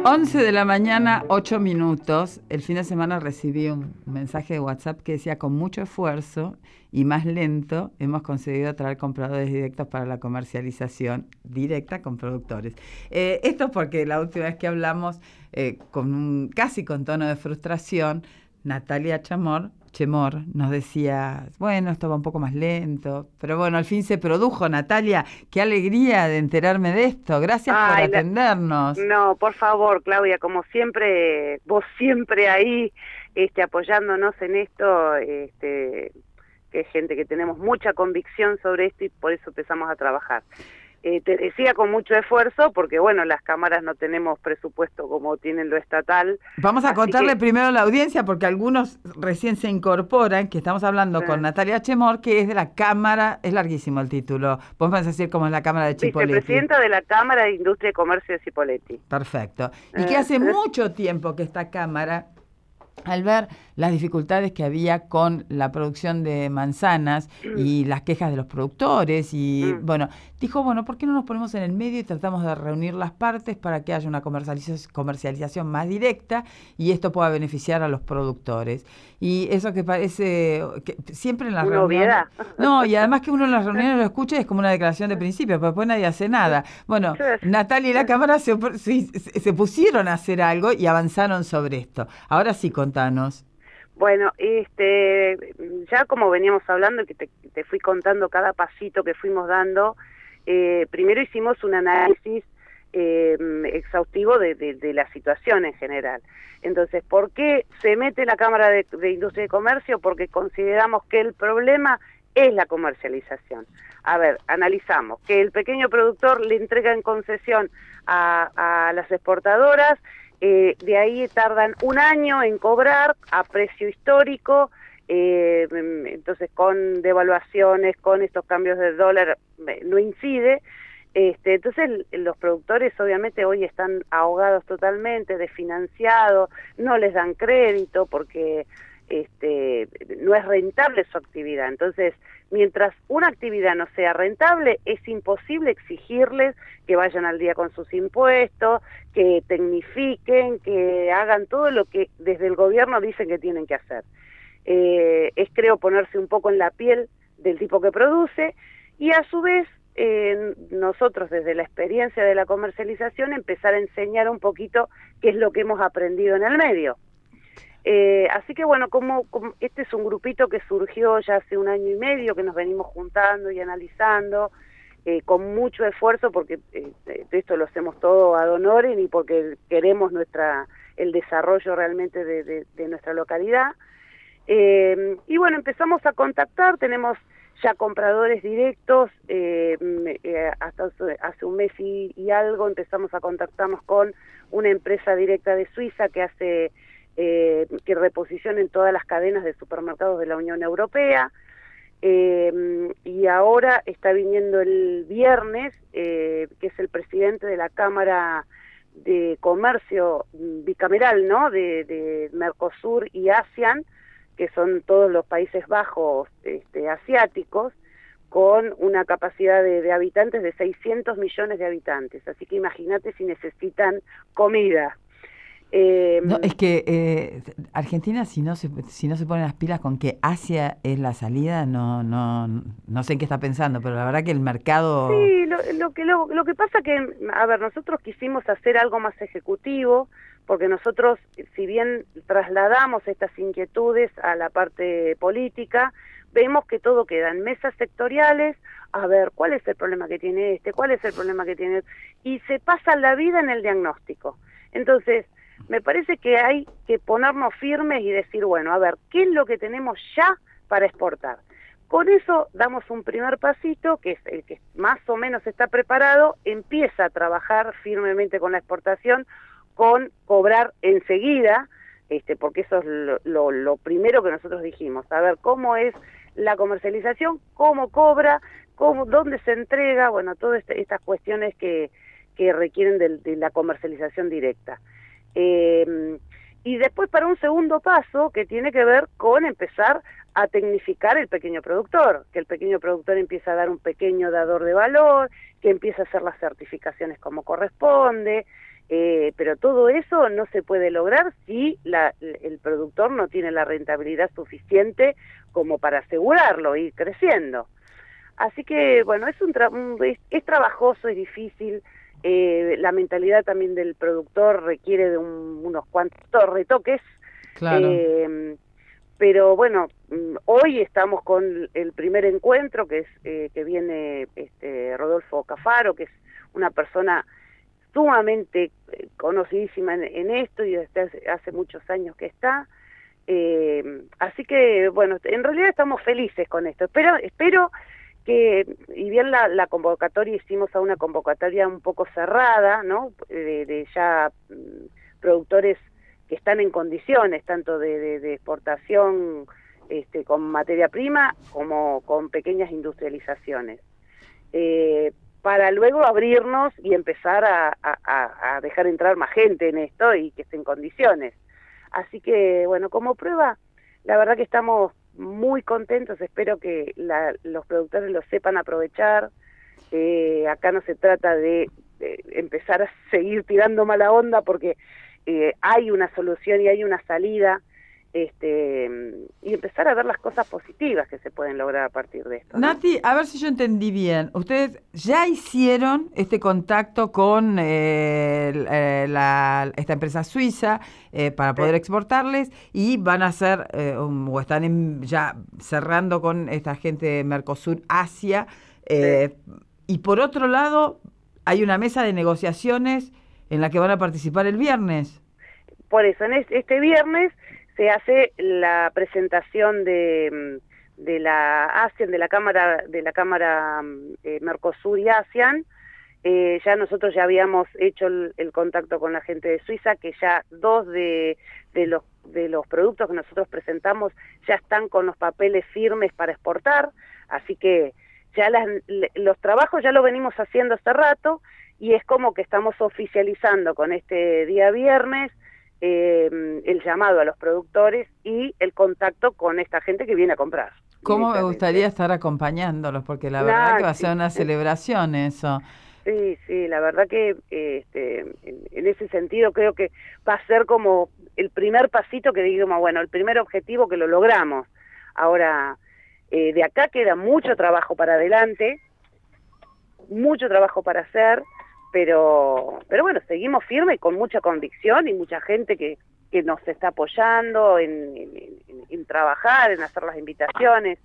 11 de la mañana, 8 minutos. El fin de semana recibí un mensaje de WhatsApp que decía: con mucho esfuerzo y más lento hemos conseguido atraer compradores directos para la comercialización directa con productores. Esto porque la última vez que hablamos, casi con tono de frustración, Natalia Chemor nos decía: bueno, esto va un poco más lento, pero bueno, al fin se produjo. Natalia, qué alegría de enterarme de esto. Gracias por atendernos. No, por favor, Claudia, como siempre, vos siempre ahí apoyándonos en esto, que es gente que tenemos mucha convicción sobre esto y por eso empezamos a trabajar. Te decía con mucho esfuerzo porque, bueno, las cámaras no tenemos presupuesto como tienen lo estatal. Vamos a contarle primero a la audiencia, porque algunos recién se incorporan, que estamos hablando con Natalia Chemor, que es de la Cámara, es larguísimo el título, podemos decir cómo es la Cámara de Chipoleti. Vicepresidenta de la Cámara de Industria y Comercio de Chipoleti. Perfecto. Y que hace mucho tiempo que esta Cámara, al ver las dificultades que había con la producción de manzanas y las quejas de los productores, y bueno, dijo, bueno, ¿por qué no nos ponemos en el medio y tratamos de reunir las partes para que haya una comercialización más directa y esto pueda beneficiar a los productores? Y eso que parece que siempre en las reuniones... No, y además que uno en las reuniones lo escucha y es como una declaración de principio, pero después nadie hace nada. Bueno, Natalia y la Cámara se pusieron a hacer algo y avanzaron sobre esto. Ahora sí, contanos. Bueno, ya como veníamos hablando, que te fui contando cada pasito que fuimos dando, primero hicimos un análisis exhaustivo de la situación en general. Entonces, ¿por qué se mete la Cámara de Industria y Comercio? Porque consideramos que el problema es la comercialización. A ver, analizamos que el pequeño productor le entrega en concesión a las exportadoras. De ahí tardan un año en cobrar a precio histórico, entonces con devaluaciones, con estos cambios de dólar, no incide. Entonces los productores obviamente hoy están ahogados totalmente, desfinanciados, no les dan crédito porque no es rentable su actividad. Entonces, mientras una actividad no sea rentable, es imposible exigirles que vayan al día con sus impuestos, que tecnifiquen, que hagan todo lo que desde el gobierno dicen que tienen que hacer. Es, creo, ponerse un poco en la piel del tipo que produce y a su vez nosotros desde la experiencia de la comercialización empezar a enseñar un poquito qué es lo que hemos aprendido en el medio. Así que bueno, como este es un grupito que surgió ya hace un año y medio, que nos venimos juntando y analizando, con mucho esfuerzo, porque esto lo hacemos todo ad honorem y porque queremos el desarrollo realmente de nuestra localidad. Y bueno, empezamos a contactar, tenemos ya compradores directos, hasta hace un mes y algo empezamos a contactarnos con una empresa directa de Suiza que hace... que reposicionen todas las cadenas de supermercados de la Unión Europea, y ahora está viniendo el viernes, que es el presidente de la Cámara de Comercio bicameral, ¿no?, de Mercosur y ASEAN, que son todos los Países Bajos asiáticos, con una capacidad de habitantes de 600 millones de habitantes, así que imagínate si necesitan comida. No, es que Argentina, si no se pone las pilas con que Asia es la salida, no sé en qué está pensando, pero la verdad que el mercado... Sí, lo que pasa que, a ver, nosotros quisimos hacer algo más ejecutivo, porque nosotros, si bien trasladamos estas inquietudes a la parte política, vemos que todo queda en mesas sectoriales, a ver, ¿cuál es el problema que tiene cuál es el problema que tiene? Y se pasa la vida en el diagnóstico. Entonces, me parece que hay que ponernos firmes y decir, bueno, a ver, ¿qué es lo que tenemos ya para exportar? Con eso damos un primer pasito, que es el que más o menos está preparado, empieza a trabajar firmemente con la exportación, con cobrar enseguida, porque eso es lo primero que nosotros dijimos, a ver cómo es la comercialización, cómo cobra, dónde se entrega, bueno, todas estas cuestiones que requieren de la comercialización directa. Y después para un segundo paso que tiene que ver con empezar a tecnificar el pequeño productor, que el pequeño productor empieza a dar un pequeño dador de valor, que empieza a hacer las certificaciones como corresponde, pero todo eso no se puede lograr si el productor no tiene la rentabilidad suficiente como para asegurarlo y ir creciendo. Así que, bueno, es trabajoso, es difícil. La mentalidad también del productor requiere de unos cuantos retoques. Claro. Pero bueno, hoy estamos con el primer encuentro que viene Rodolfo Cafaro, que es una persona sumamente conocidísima en esto y desde hace muchos años que está. Así que bueno, en realidad estamos felices con esto. Espero que, y bien la convocatoria, hicimos a una convocatoria un poco cerrada, ¿no? De ya productores que están en condiciones, tanto de exportación con materia prima, como con pequeñas industrializaciones. Para luego abrirnos y empezar a dejar entrar más gente en esto y que esté en condiciones. Así que, bueno, como prueba, la verdad que estamos muy contentos, espero que los productores lo sepan aprovechar. Acá no se trata de empezar a seguir tirando mala onda, porque hay una solución y hay una salida, y empezar a ver las cosas positivas que se pueden lograr a partir de esto, ¿no? Nati, a ver si yo entendí bien. Ustedes ya hicieron este contacto con esta empresa suiza para poder exportarles, y van a hacer, o están ya cerrando con esta gente de Mercosur Asia. Y por otro lado, hay una mesa de negociaciones en la que van a participar el viernes. Por eso, en este viernes se hace la presentación de la ASEAN, de la Cámara Mercosur y ASEAN. Ya nosotros ya habíamos hecho el contacto con la gente de Suiza, que ya 2 de los productos que nosotros presentamos ya están con los papeles firmes para exportar, así que ya los trabajos ya lo venimos haciendo hace rato, y es como que estamos oficializando con este día viernes el llamado a los productores y el contacto con esta gente que viene a comprar. ¿Cómo me gustaría estar acompañándolos? Porque la verdad que va a ser una celebración eso. Sí, la verdad que en ese sentido creo que va a ser como el primer pasito que digamos, bueno, el primer objetivo que lo logramos. Ahora, de acá queda mucho trabajo para adelante, mucho trabajo para hacer, pero bueno, seguimos firmes y con mucha convicción, y mucha gente que nos está apoyando en trabajar, en hacer las invitaciones.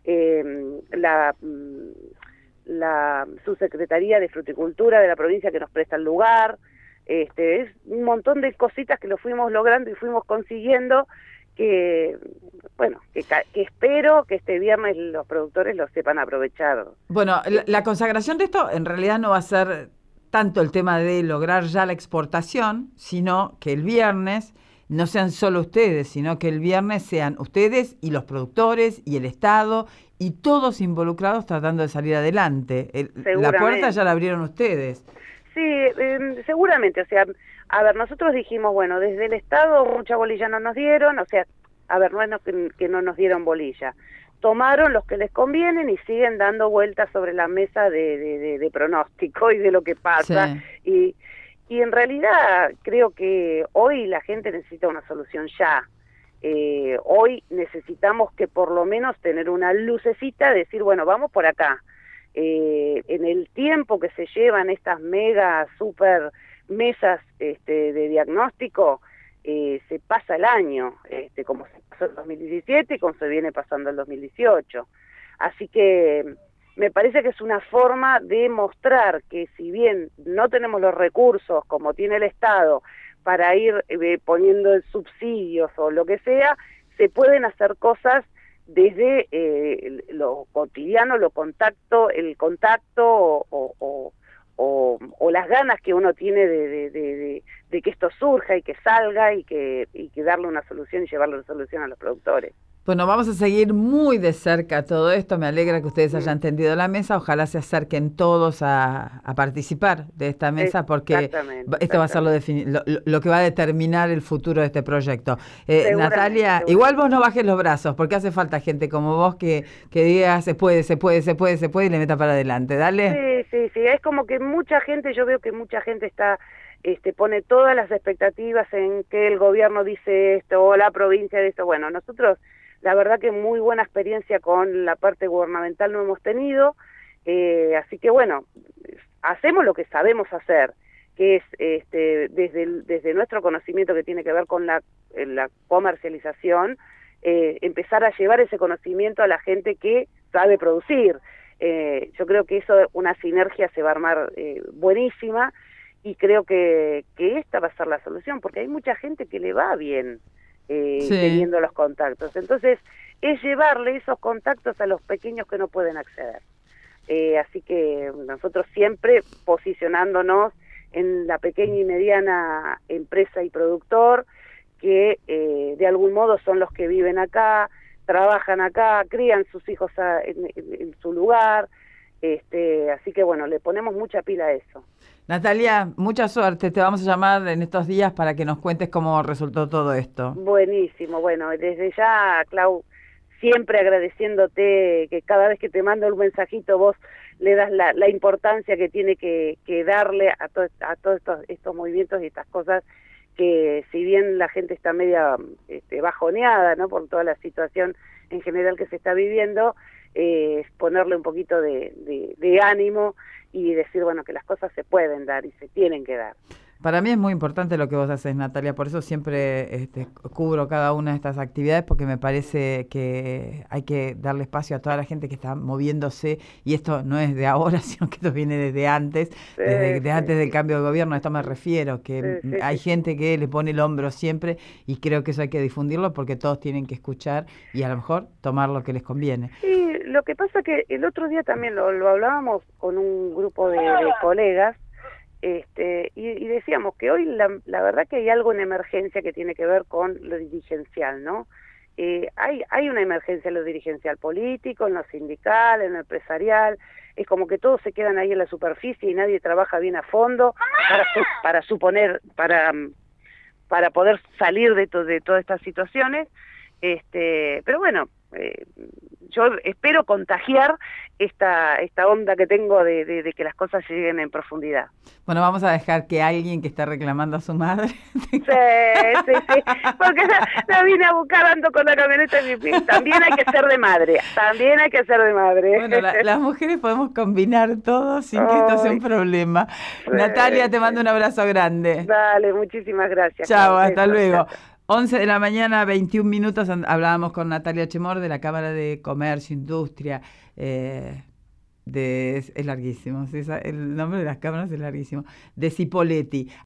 La subsecretaría de Fruticultura de la provincia que nos presta el lugar, es un montón de cositas que lo fuimos logrando y fuimos consiguiendo, que bueno, que espero que este viernes los productores lo sepan aprovechar. Bueno, la consagración de esto en realidad no va a ser tanto el tema de lograr ya la exportación, sino que el viernes no sean solo ustedes, sino que el viernes sean ustedes y los productores y el Estado y todos involucrados tratando de salir adelante. La puerta ya la abrieron ustedes. Sí, seguramente. O sea, a ver, nosotros dijimos, bueno, desde el Estado mucha bolilla no nos dieron, o sea, a ver, no es que no nos dieron bolilla. Tomaron los que les convienen y siguen dando vueltas sobre la mesa de pronóstico y de lo que pasa. Sí. Y en realidad creo que hoy la gente necesita una solución ya. Hoy necesitamos que por lo menos tener una lucecita, decir, bueno, vamos por acá. En el tiempo que se llevan estas mega super mesas de diagnóstico, se pasa el año, como se pasó el 2017 y como se viene pasando el 2018. Así que me parece que es una forma de mostrar que, si bien no tenemos los recursos como tiene el Estado para ir poniendo subsidios o lo que sea, se pueden hacer cosas desde lo cotidiano, el contacto o las ganas que uno tiene de que esto surja y que salga y que darle una solución y llevarle una solución a los productores. Bueno, vamos a seguir muy de cerca todo esto. Me alegra que ustedes hayan tendido la mesa. Ojalá se acerquen todos a participar de esta mesa, porque esto va a ser lo que va a determinar el futuro de este proyecto. Natalia, igual vos no bajes los brazos, porque hace falta gente como vos que diga se puede y le meta para adelante. Dale. Sí. Es como que mucha gente, yo veo que mucha gente está pone todas las expectativas en que el gobierno dice esto o la provincia de esto. Bueno, nosotros la verdad que muy buena experiencia con la parte gubernamental no hemos tenido, así que bueno, hacemos lo que sabemos hacer, que es desde nuestro conocimiento que tiene que ver con la comercialización, empezar a llevar ese conocimiento a la gente que sabe producir. Yo creo que eso, una sinergia se va a armar buenísima, y creo que esta va a ser la solución, porque hay mucha gente que le va bien teniendo los contactos. Entonces, es llevarle esos contactos a los pequeños que no pueden acceder. Así que nosotros siempre posicionándonos en la pequeña y mediana empresa y productor, que de algún modo son los que viven acá, trabajan acá, crían sus hijos en su lugar, así que bueno, le ponemos mucha pila a eso. Natalia, mucha suerte, te vamos a llamar en estos días para que nos cuentes cómo resultó todo esto. Buenísimo, bueno, desde ya, Clau, siempre agradeciéndote que cada vez que te mando un mensajito vos le das la importancia que tiene que darle a todos estos movimientos y estas cosas, que si bien la gente está media bajoneada, ¿no?, por toda la situación en general que se está viviendo, ponerle un poquito de ánimo y decir, bueno, que las cosas se pueden dar y se tienen que dar. Para mí es muy importante lo que vos haces, Natalia, por eso siempre cubro cada una de estas actividades, porque me parece que hay que darle espacio a toda la gente que está moviéndose, y esto no es de ahora, sino que esto viene desde antes, desde antes del cambio de gobierno. A esto me refiero, que hay gente que le pone el hombro siempre, y creo que eso hay que difundirlo, porque todos tienen que escuchar y a lo mejor tomar lo que les conviene. Sí, lo que pasa que el otro día también lo hablábamos con un grupo de colegas, y decíamos que hoy la verdad que hay algo en emergencia que tiene que ver con lo dirigencial, ¿no? Hay una emergencia en lo dirigencial político, en lo sindical, en lo empresarial. Es como que todos se quedan ahí en la superficie y nadie trabaja bien a fondo para poder salir de todas estas situaciones. Pero bueno, yo espero contagiar esta onda que tengo de que las cosas lleguen en profundidad. Bueno, vamos a dejar que alguien que está reclamando a su madre... Sí, porque la vine a buscar, ando con la camioneta en mi pie. También hay que ser de madre, Bueno, las mujeres podemos combinar todo sin que esto sea un problema. Sí, Natalia, te mando un abrazo grande. Dale, muchísimas gracias. Chao, hasta luego. 11 de la mañana, 21 minutos, hablábamos con Natalia Chemor de la Cámara de Comercio, Industria, es larguísimo, el nombre de las cámaras es larguísimo, de Cipolletti.